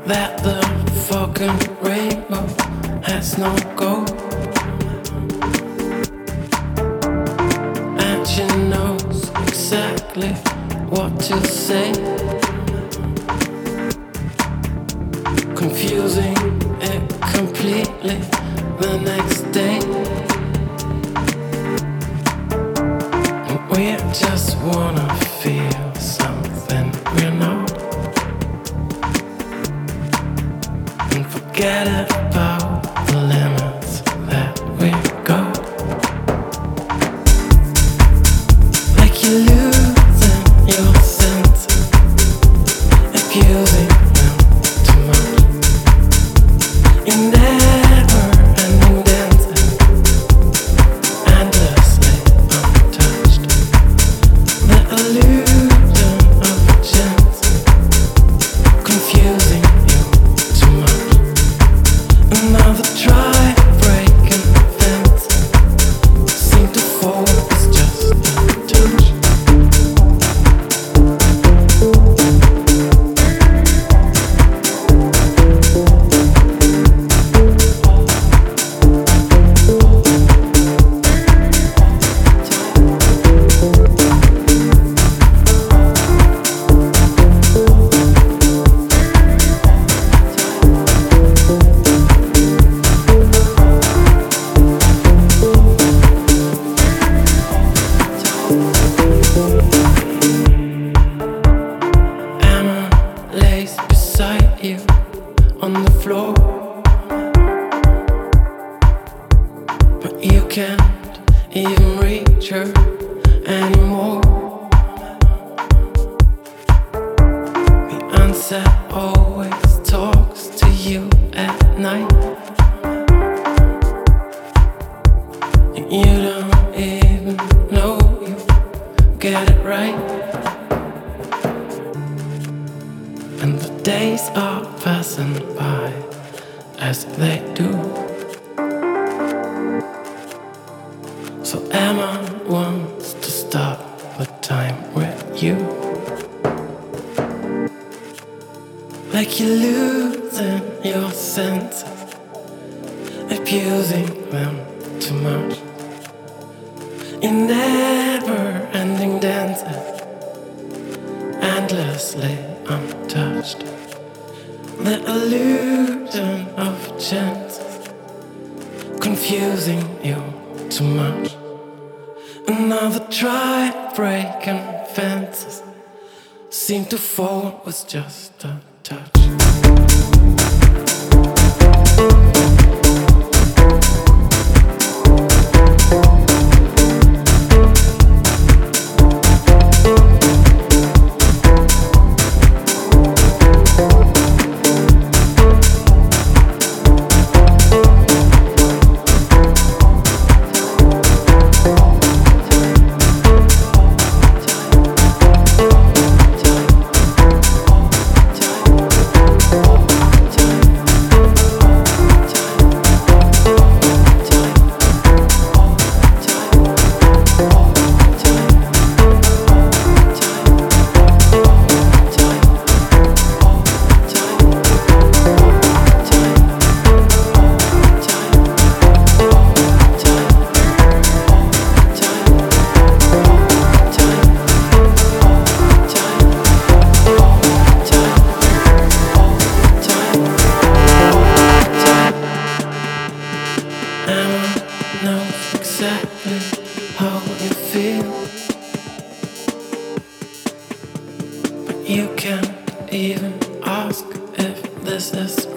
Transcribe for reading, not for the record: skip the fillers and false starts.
that the fucking rainbow has no goal, and she knows exactly what to say, confusing it completely the next day. We just wanna feel something we're not, and forget about the limits that we got. Like you're losing your senses, abusing them too much. You never ending dancing, endlessly untouched. The illusion of a chance, confusing you too much. Another try breaking fence, seem to fall, it's just a touch. Emma lays beside you on the floor, but you can't even reach her anymore. The answer always talks to you at night, and you don't even know you get it right. And the days are passing by as they do. So Emma wants to stop the time with you. Like you're losing your senses, abusing them too much. You're never ending dancing, endlessly untouched. The illusion of chances, confusing you too much. Another try breaking fences, seem to fall with just a touch. Emma knows exactly how you feel, but you can't even ask if this is